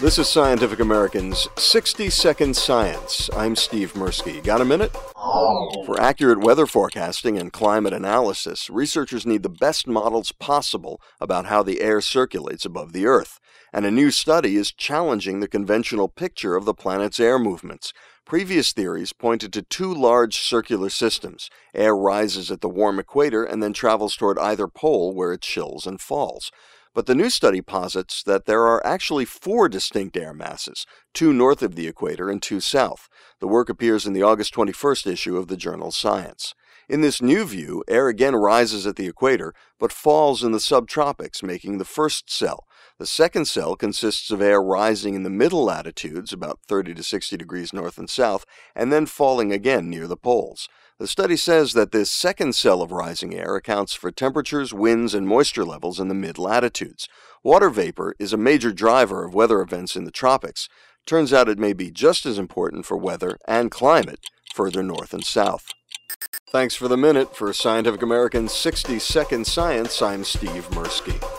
This is Scientific American's 60-Second Science. I'm Steve Mirsky. Got a minute? For accurate weather forecasting and climate analysis, researchers need the best models possible about how the air circulates above the Earth. And a new study is challenging the conventional picture of the planet's air movements. Previous theories pointed to two large circular systems. Air rises at the warm equator and then travels toward either pole where it chills and falls. But the new study posits that there are actually four distinct air masses, two north of the equator and two south. The work appears in the August 21st issue of the journal Science. In this new view, air again rises at the equator, but falls in the subtropics, making the first cell. The second cell consists of air rising in the middle latitudes, about 30 to 60 degrees north and south, and then falling again near the poles. The study says that this second cell of rising air accounts for temperatures, winds, and moisture levels in the mid-latitudes. Water vapor is a major driver of weather events in the tropics. Turns out it may be just as important for weather and climate further north and south. Thanks for the minute. For Scientific American's 60-Second Science, I'm Steve Mirsky.